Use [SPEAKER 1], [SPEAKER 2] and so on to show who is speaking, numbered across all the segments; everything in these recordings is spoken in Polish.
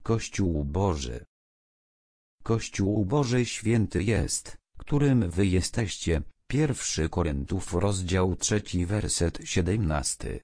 [SPEAKER 1] Kościół Boży. Kościół Boży święty jest, którym wy jesteście. 1 Koryntiów rozdział 3 werset 17.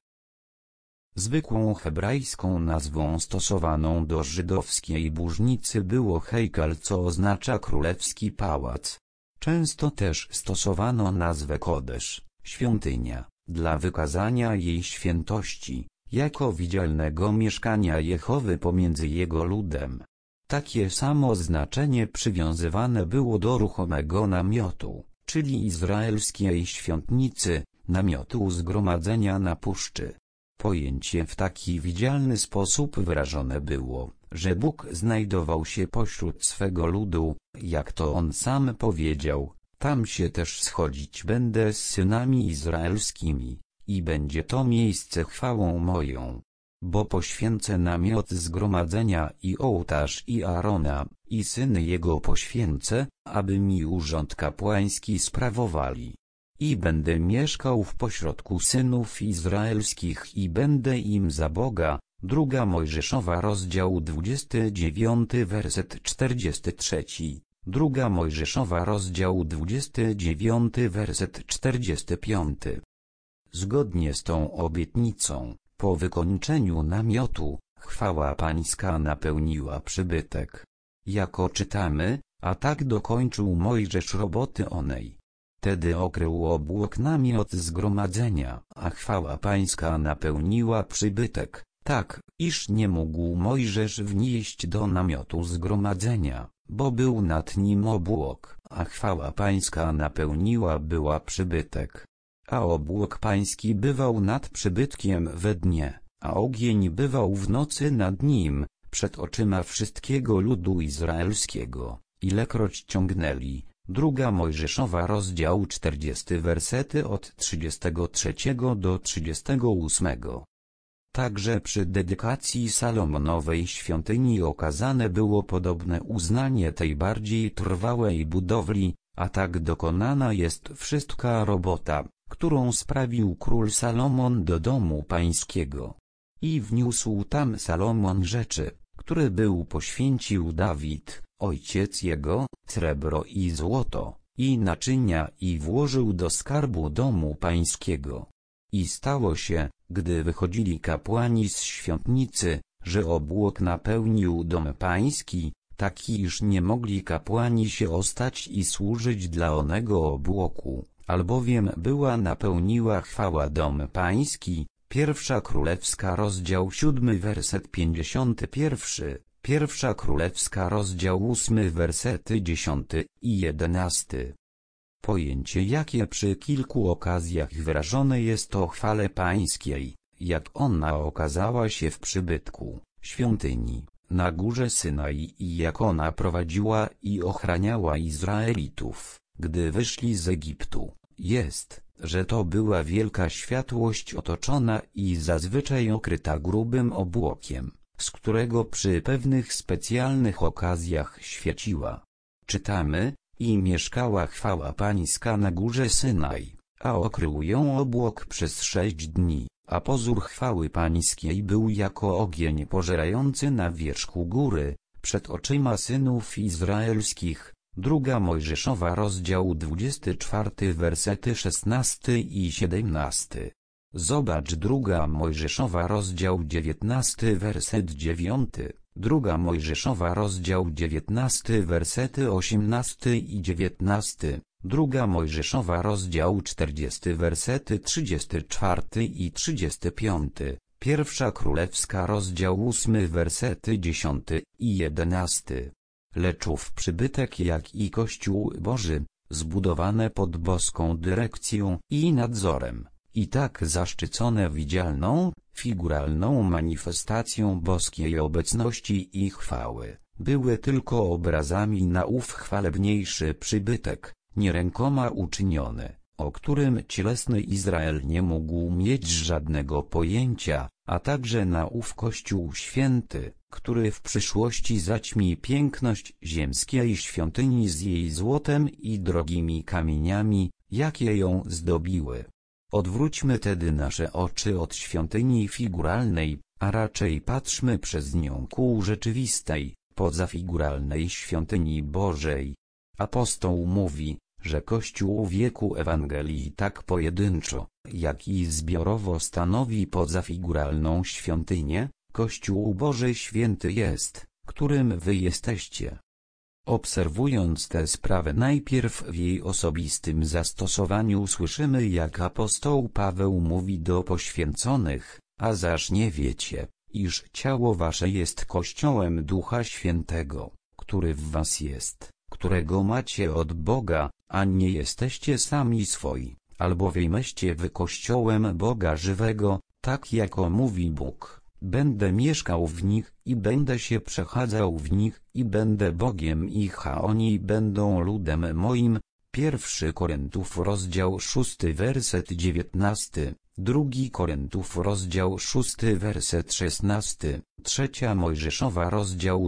[SPEAKER 1] Zwykłą hebrajską nazwą stosowaną do żydowskiej burznicy było hejkal, co oznacza królewski pałac. Często też stosowano nazwę kodesz, świątynia, dla wykazania jej świętości, jako widzialnego mieszkania Jehowy pomiędzy jego ludem. Takie samo znaczenie przywiązywane było do ruchomego namiotu, czyli izraelskiej świątnicy, namiotu zgromadzenia na puszczy. Pojęcie w taki widzialny sposób wyrażone było, że Bóg znajdował się pośród swego ludu, jak to On sam powiedział: tam się też schodzić będę z synami izraelskimi, i będzie to miejsce chwałą moją. Bo poświęcę namiot zgromadzenia i ołtarz i Arona, i syny jego poświęcę, aby mi urząd kapłański sprawowali. I będę mieszkał w pośrodku synów izraelskich i będę im za Boga. 2 Mojżeszowa rozdział 29 werset 43. 2 Mojżeszowa rozdział 29 werset 45. Zgodnie z tą obietnicą, po wykończeniu namiotu, chwała pańska napełniła przybytek. Jako czytamy, a tak dokończył Mojżesz roboty onej. Wtedy okrył obłok namiot zgromadzenia, a chwała pańska napełniła przybytek, tak, iż nie mógł Mojżesz wnieść do namiotu zgromadzenia, bo był nad nim obłok, a chwała pańska napełniła była przybytek. A obłok pański bywał nad przybytkiem we dnie, a ogień bywał w nocy nad nim, przed oczyma wszystkiego ludu izraelskiego, ilekroć ciągnęli. 2 Mojżeszowa rozdział 40 wersety od 33 do 38. Także przy dedykacji Salomonowej świątyni okazane było podobne uznanie tej bardziej trwałej budowli, a tak dokonana jest wszystka robota, którą sprawił król Salomon do domu pańskiego. I wniósł tam Salomon rzeczy, które był poświęcił Dawid, ojciec jego, srebro i złoto, i naczynia, i włożył do skarbu domu pańskiego. I stało się, gdy wychodzili kapłani z świątnicy, że obłok napełnił dom pański, taki iż nie mogli kapłani się ostać i służyć dla onego obłoku, albowiem była napełniła chwała dom pański. 1 Królewska rozdział 7 werset 51, 1 Królewska rozdział 8 wersety 10 i 11. Pojęcie, jakie przy kilku okazjach wyrażone jest o chwale pańskiej, jak ona okazała się w przybytku, świątyni, na górze Synai i jak ona prowadziła i ochraniała Izraelitów, gdy wyszli z Egiptu, jest, że to była wielka światłość otoczona i zazwyczaj okryta grubym obłokiem, z którego przy pewnych specjalnych okazjach świeciła. Czytamy: i mieszkała chwała pańska na górze Synaj, a okrył ją obłok przez 6 dni, a pozór chwały pańskiej był jako ogień pożerający na wierzchu góry, przed oczyma synów izraelskich. 2 Mojżeszowa rozdział 24 wersety 16 i 17. Zobacz 2 Mojżeszowa rozdział 19 werset 9, 2 Mojżeszowa rozdział 19 wersety 18 i 19, 2 Mojżeszowa rozdział 40 wersety 34 i 35, 1 Królewska rozdział 8 wersety 10 i 11. Lecz ów przybytek, jak i Kościół Boży, zbudowane pod boską dyrekcją i nadzorem, i tak zaszczycone widzialną, figuralną manifestacją boskiej obecności i chwały, były tylko obrazami na ów chwalebniejszy przybytek, nie rękoma uczyniony, o którym cielesny Izrael nie mógł mieć żadnego pojęcia, a także na ów Kościół święty, który w przyszłości zaćmi piękność ziemskiej świątyni z jej złotem i drogimi kamieniami, jakie ją zdobiły. Odwróćmy tedy nasze oczy od świątyni figuralnej, a raczej patrzmy przez nią ku rzeczywistej, pozafiguralnej świątyni Bożej. Apostoł mówi, że Kościół wieku Ewangelii tak pojedynczo, jak i zbiorowo stanowi pozafiguralną świątynię. Kościół Boży święty jest, którym wy jesteście. Obserwując tę sprawę najpierw w jej osobistym zastosowaniu słyszymy, jak apostoł Paweł mówi do poświęconych: a zaż nie wiecie, iż ciało wasze jest Kościołem Ducha Świętego, który w was jest, którego macie od Boga, a nie jesteście sami swoi, albowiemeście wy Kościołem Boga żywego, tak jako mówi Bóg: będę mieszkał w nich i będę się przechadzał w nich i będę Bogiem ich, a oni będą ludem moim. 1 Koryntiów rozdział 6 werset 19, 2 Koryntiów rozdział 6 werset 16, 3 Mojżeszowa rozdział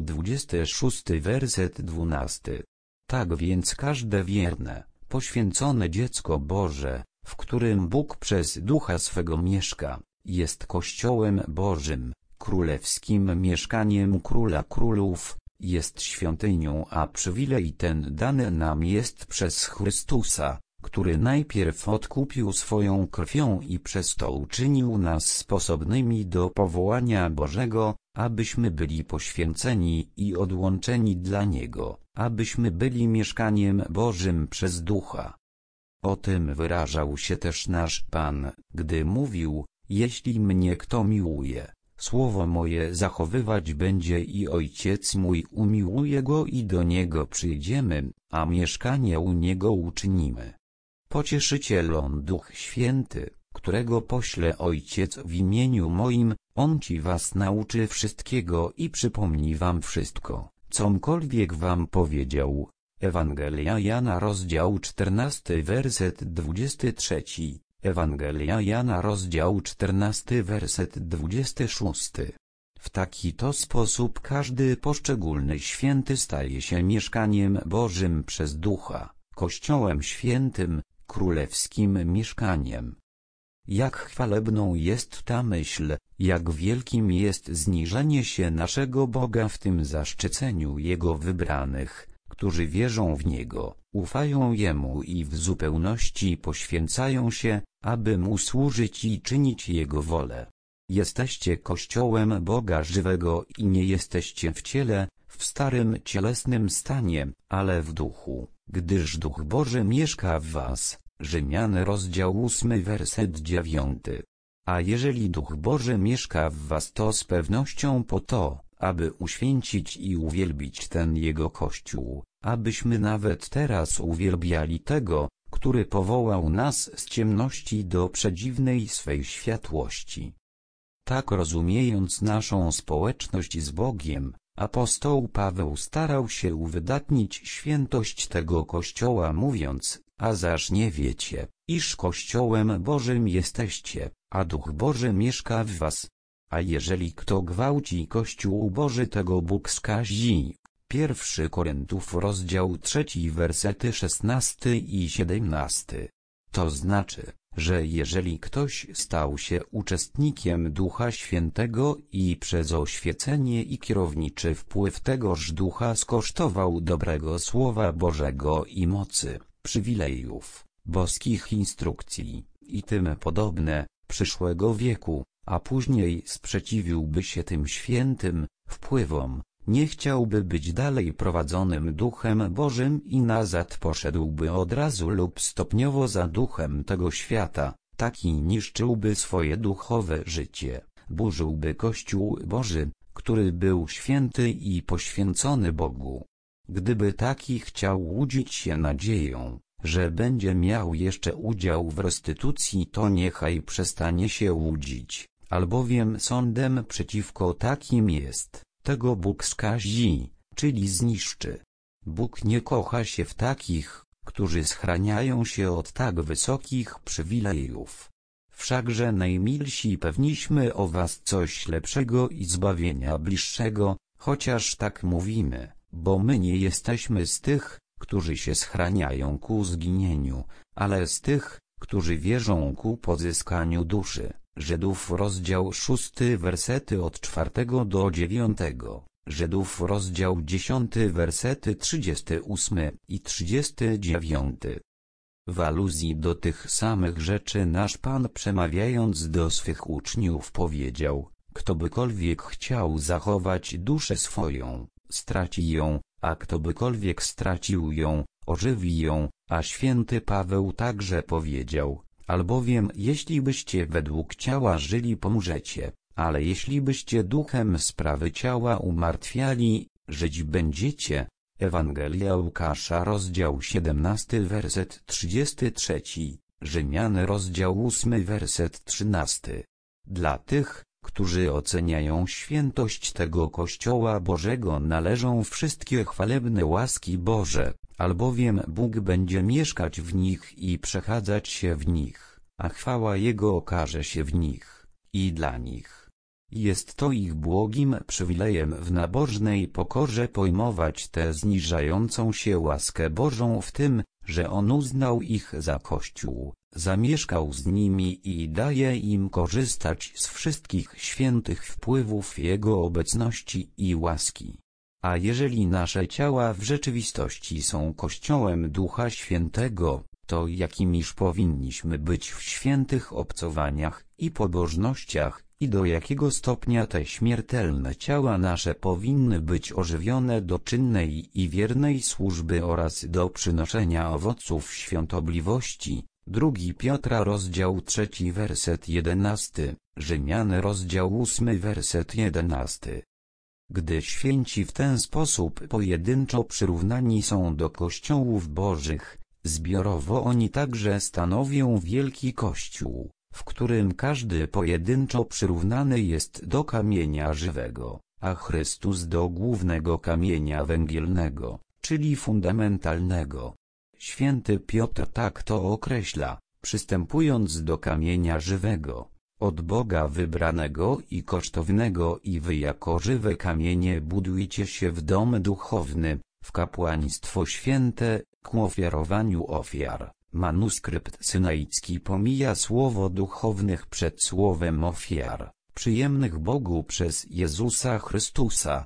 [SPEAKER 1] 26 werset 12. Tak więc każde wierne, poświęcone dziecko Boże, w którym Bóg przez Ducha swego mieszka, jest Kościołem Bożym, królewskim mieszkaniem Króla Królów, jest świątynią, a przywilej ten dany nam jest przez Chrystusa, który najpierw odkupił swoją krwią i przez to uczynił nas sposobnymi do powołania Bożego, abyśmy byli poświęceni i odłączeni dla Niego, abyśmy byli mieszkaniem Bożym przez Ducha. O tym wyrażał się też nasz Pan, gdy mówił: jeśli mnie kto miłuje, słowo moje zachowywać będzie i Ojciec mój umiłuje go i do Niego przyjdziemy, a mieszkanie u Niego uczynimy. Pocieszyciel on Duch Święty, którego pośle Ojciec w imieniu moim, On ci was nauczy wszystkiego i przypomni wam wszystko, comkolwiek wam powiedział. Ewangelia Jana rozdział 14 werset 23, Ewangelia Jana rozdział 14 werset 26. W taki to sposób każdy poszczególny święty staje się mieszkaniem Bożym przez Ducha, Kościołem Świętym, królewskim mieszkaniem. Jak chwalebną jest ta myśl, jak wielkim jest zniżenie się naszego Boga w tym zaszczyceniu Jego wybranych, którzy wierzą w Niego, ufają Jemu i w zupełności poświęcają się, aby Mu służyć i czynić Jego wolę. Jesteście Kościołem Boga żywego i nie jesteście w ciele, w starym cielesnym stanie, ale w duchu, gdyż Duch Boży mieszka w was. Rzymian rozdział 8 werset 9. A jeżeli Duch Boży mieszka w was, to z pewnością po to, aby uświęcić i uwielbić ten Jego Kościół, abyśmy nawet teraz uwielbiali tego, który powołał nas z ciemności do przedziwnej swej światłości. Tak rozumiejąc naszą społeczność z Bogiem, apostoł Paweł starał się uwydatnić świętość tego Kościoła, mówiąc: a zaż nie wiecie, iż Kościołem Bożym jesteście, a Duch Boży mieszka w was. A jeżeli kto gwałci Kościół Boży, tego Bóg skazi. 1 Koryntiów rozdział 3 wersety 16 i 17. To znaczy, że jeżeli ktoś stał się uczestnikiem Ducha Świętego i przez oświecenie i kierowniczy wpływ tegoż Ducha skosztował dobrego Słowa Bożego i mocy, przywilejów, boskich instrukcji i tym podobne, przyszłego wieku, a później sprzeciwiłby się tym świętym wpływom, nie chciałby być dalej prowadzonym Duchem Bożym i nazad poszedłby od razu lub stopniowo za duchem tego świata, taki niszczyłby swoje duchowe życie, burzyłby Kościół Boży, który był święty i poświęcony Bogu. Gdyby taki chciał łudzić się nadzieją, że będzie miał jeszcze udział w restytucji, to niechaj przestanie się łudzić, albowiem sądem przeciwko takim jest, tego Bóg skazi, czyli zniszczy. Bóg nie kocha się w takich, którzy schraniają się od tak wysokich przywilejów. Wszakże najmilsi pewniśmy o was coś lepszego i zbawienia bliższego, chociaż tak mówimy, bo my nie jesteśmy z tych, którzy się schraniają ku zginieniu, ale z tych, którzy wierzą ku pozyskaniu duszy. Żydów rozdział 6 wersety od 4 do 9, Żydów rozdział 10 wersety 38 i 39. W aluzji do tych samych rzeczy nasz Pan, przemawiając do swych uczniów, powiedział: kto bykolwiek chciał zachować duszę swoją, straci ją, a kto bykolwiek stracił ją, ożywi ją. A święty Paweł także powiedział: albowiem jeśli byście według ciała żyli, pomrzecie, ale jeśli byście duchem sprawy ciała umartwiali, żyć będziecie. Ewangelia Łukasza rozdział 17 werset 33, Rzymian rozdział 8 werset 13. Dla tych, którzy oceniają świętość tego Kościoła Bożego, należą wszystkie chwalebne łaski Boże, albowiem Bóg będzie mieszkać w nich i przechadzać się w nich, a chwała Jego okaże się w nich i dla nich. Jest to ich błogim przywilejem w nabożnej pokorze pojmować tę zniżającą się łaskę Bożą w tym, że On uznał ich za Kościół, zamieszkał z nimi i daje im korzystać z wszystkich świętych wpływów Jego obecności i łaski. A jeżeli nasze ciała w rzeczywistości są Kościołem Ducha Świętego, to jakimiż powinniśmy być w świętych obcowaniach i pobożnościach, i do jakiego stopnia te śmiertelne ciała nasze powinny być ożywione do czynnej i wiernej służby oraz do przynoszenia owoców świątobliwości. 2 Piotra rozdział 3 werset 11, Rzymian rozdział 8 werset 11. Gdy święci w ten sposób pojedynczo przyrównani są do kościołów bożych, zbiorowo oni także stanowią wielki Kościół, w którym każdy pojedynczo przyrównany jest do kamienia żywego, a Chrystus do głównego kamienia węgielnego, czyli fundamentalnego. Święty Piotr tak to określa, przystępując do kamienia żywego, od Boga wybranego i kosztownego, i wy jako żywe kamienie budujcie się w dom duchowny, w kapłaństwo święte, ku ofiarowaniu ofiar. Manuskrypt synaicki pomija słowo duchownych przed słowem ofiar, przyjemnych Bogu przez Jezusa Chrystusa.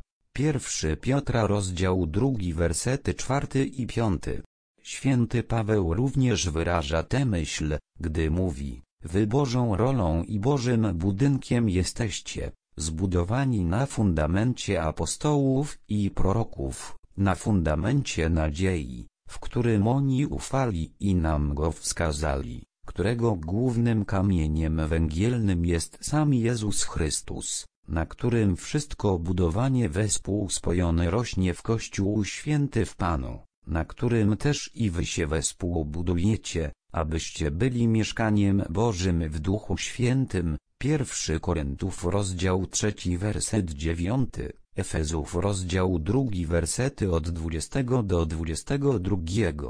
[SPEAKER 1] 1 Piotra rozdział 2 wersety 4 i 5. Święty Paweł również wyraża tę myśl, gdy mówi: wy Bożą rolą i Bożym budynkiem jesteście, zbudowani na fundamencie apostołów i proroków, na fundamencie nadziei, w którym oni ufali i nam go wskazali, którego głównym kamieniem węgielnym jest sam Jezus Chrystus, na którym wszystko budowanie wespół spojone rośnie w Kościół święty w Panu, na którym też i wy się wespół budujecie, abyście byli mieszkaniem Bożym w Duchu Świętym. 1 Koryntiów rozdział 3 werset 9, Efezów rozdział 2 wersety od 20 do 22.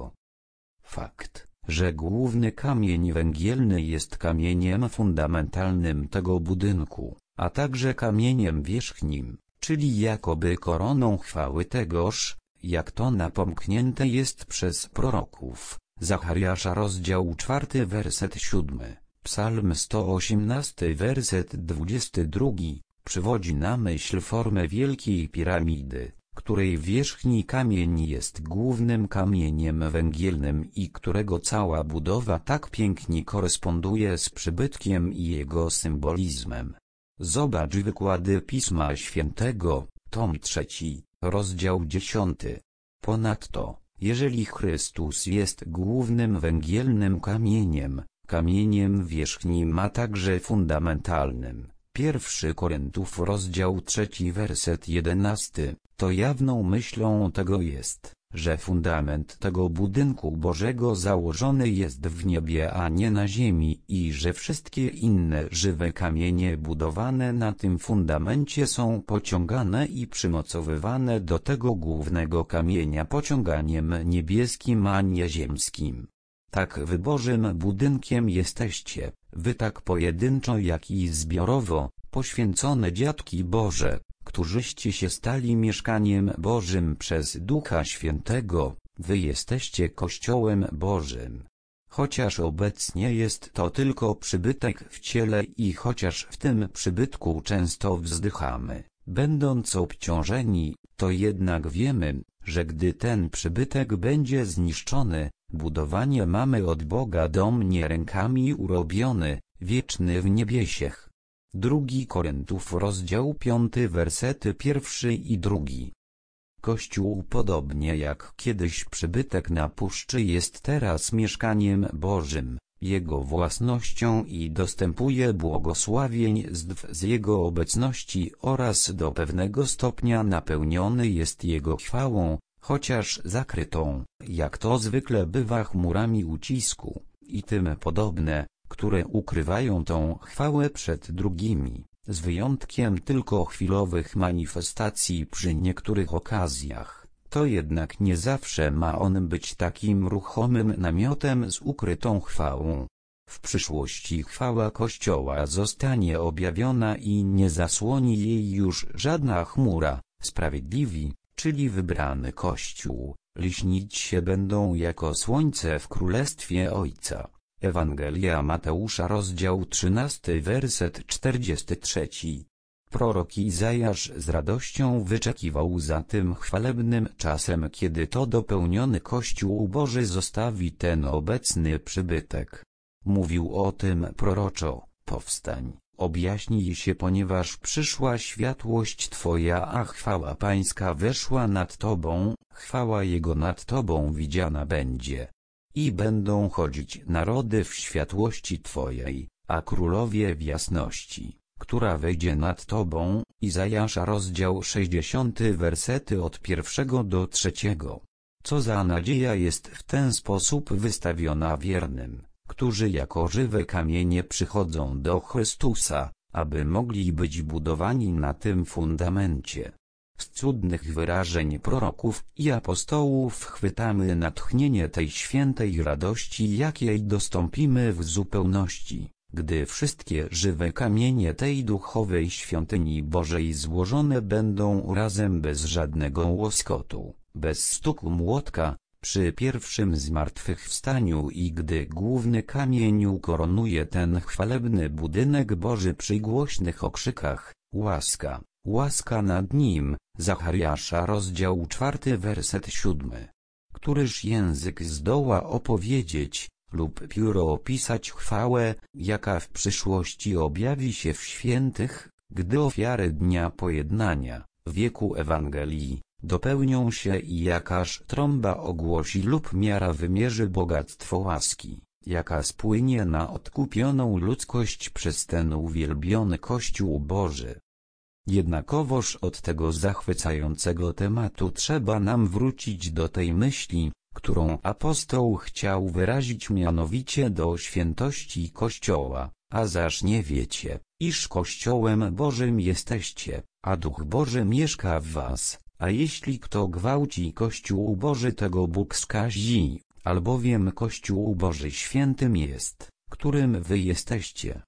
[SPEAKER 1] Fakt, że główny kamień węgielny jest kamieniem fundamentalnym tego budynku, a także kamieniem wierzchnim, czyli jakoby koroną chwały tegoż, jak to napomknięte jest przez proroków. Zachariasza rozdział 4 werset 7, Psalm 118 werset 22, przywodzi na myśl formę wielkiej piramidy, której wierzchni kamień jest głównym kamieniem węgielnym i którego cała budowa tak pięknie koresponduje z przybytkiem i jego symbolizmem. Zobacz wykłady Pisma Świętego, tom 3, rozdział 10. Ponadto, jeżeli Chrystus jest głównym węgielnym kamieniem, kamieniem wierzchnim, a także fundamentalnym, 1 Koryntiów rozdział 3 werset 11, to jawną myślą tego jest, że fundament tego budynku Bożego założony jest w niebie, a nie na ziemi, i że wszystkie inne żywe kamienie budowane na tym fundamencie są pociągane i przymocowywane do tego głównego kamienia pociąganiem niebieskim, a nie ziemskim. Tak wy Bożym budynkiem jesteście, wy tak pojedynczo jak i zbiorowo, poświęcone dziatki Boże, którzyście się stali mieszkaniem Bożym przez Ducha Świętego, wy jesteście Kościołem Bożym. chociaż obecnie jest to tylko przybytek w ciele i chociaż w tym przybytku często wzdychamy, będąc obciążeni, to jednak wiemy, że gdy ten przybytek będzie zniszczony, budowanie mamy od Boga dom nie rękami urobiony, wieczny w niebiesiech. 2 Koryntiów rozdział 5 wersety 1 i 2. Kościół podobnie jak kiedyś przybytek na puszczy jest teraz mieszkaniem Bożym, Jego własnością i dostępuje błogosławieństw z Jego obecności oraz do pewnego stopnia napełniony jest Jego chwałą, chociaż zakrytą, jak to zwykle bywa, chmurami ucisku, i tym podobne, które ukrywają tą chwałę przed drugimi, z wyjątkiem tylko chwilowych manifestacji przy niektórych okazjach. To jednak nie zawsze ma on być takim ruchomym namiotem z ukrytą chwałą. W przyszłości chwała Kościoła zostanie objawiona i nie zasłoni jej już żadna chmura. Sprawiedliwi, czyli wybrany Kościół, liśnić się będą jako słońce w Królestwie Ojca. Ewangelia Mateusza rozdział 13 werset 43. Prorok Izajasz z radością wyczekiwał za tym chwalebnym czasem, kiedy to dopełniony Kościół Boży zostawi ten obecny przybytek. Mówił o tym proroczo: powstań, objaśnij się, ponieważ przyszła światłość Twoja, a chwała Pańska weszła nad Tobą, chwała Jego nad Tobą widziana będzie. I będą chodzić narody w światłości Twojej, a królowie w jasności, która wejdzie nad Tobą. Izajasza rozdział 60 wersety od 1 do 3. Co za nadzieja jest w ten sposób wystawiona wiernym, którzy jako żywe kamienie przychodzą do Chrystusa, aby mogli być budowani na tym fundamencie. Z cudnych wyrażeń proroków i apostołów chwytamy natchnienie tej świętej radości, jakiej dostąpimy w zupełności, gdy wszystkie żywe kamienie tej duchowej świątyni Bożej złożone będą razem bez żadnego łoskotu, bez stuku młotka, przy pierwszym zmartwychwstaniu, i gdy główny kamień ukoronuje ten chwalebny budynek Boży przy głośnych okrzykach: łaska, łaska nad nim. Zachariasza rozdział 4 werset 7. Któryż język zdoła opowiedzieć, lub pióro opisać chwałę, jaka w przyszłości objawi się w świętych, gdy ofiary dnia pojednania, wieku Ewangelii, dopełnią się i jakaż trąba ogłosi lub miara wymierzy bogactwo łaski, jaka spłynie na odkupioną ludzkość przez ten uwielbiony Kościół Boży. Jednakowoż od tego zachwycającego tematu trzeba nam wrócić do tej myśli, którą apostoł chciał wyrazić, mianowicie do świętości Kościoła. A zaż nie wiecie, iż Kościołem Bożym jesteście, a Duch Boży mieszka w was, a jeśli kto gwałci Kościół Boży, tego Bóg skazi, albowiem Kościół Boży świętym jest, którym wy jesteście.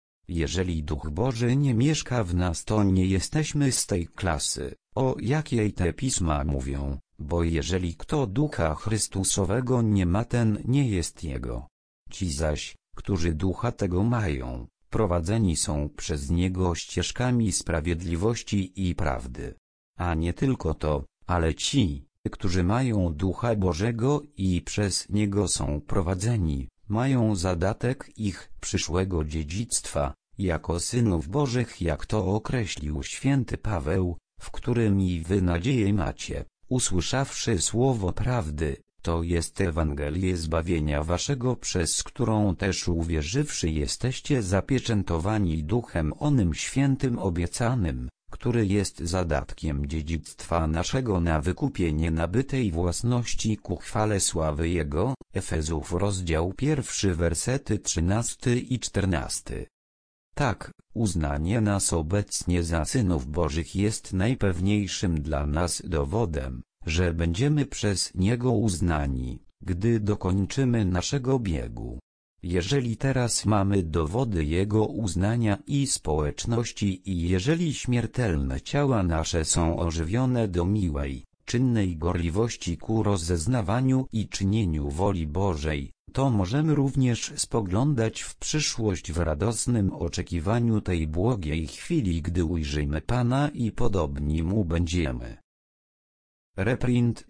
[SPEAKER 1] Jeżeli Duch Boży nie mieszka w nas, to nie jesteśmy z tej klasy, o jakiej te pisma mówią, bo jeżeli kto Ducha Chrystusowego nie ma, ten nie jest Jego. Ci zaś, którzy Ducha tego mają, prowadzeni są przez Niego ścieżkami sprawiedliwości i prawdy. A nie tylko to, ale ci, którzy mają Ducha Bożego i przez Niego są prowadzeni, mają zadatek ich przyszłego dziedzictwa, jako synów Bożych, jak to określił święty Paweł, w którym i wy nadzieję macie, usłyszawszy słowo prawdy, to jest Ewangelię zbawienia waszego, przez którą też uwierzywszy jesteście zapieczętowani Duchem onym świętym obiecanym, który jest zadatkiem dziedzictwa naszego na wykupienie nabytej własności ku chwale sławy Jego. Efezów rozdział 1 wersety 13 i 14. Tak, uznanie nas obecnie za synów Bożych jest najpewniejszym dla nas dowodem, że będziemy przez Niego uznani, gdy dokończymy naszego biegu. Jeżeli teraz mamy dowody Jego uznania i społeczności i jeżeli śmiertelne ciała nasze są ożywione do miłej, czynnej gorliwości ku rozeznawaniu i czynieniu woli Bożej, to możemy również spoglądać w przyszłość w radosnym oczekiwaniu tej błogiej chwili, gdy ujrzymy Pana i podobni Mu będziemy. Reprint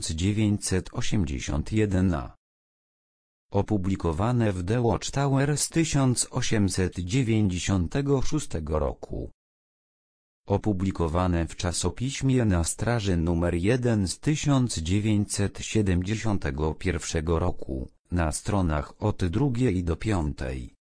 [SPEAKER 1] 1981a. Opublikowane w The Watchtower z 1896 roku. Opublikowane w czasopiśmie Na straży nr 1 z 1971 roku, na stronach od 2 do 5.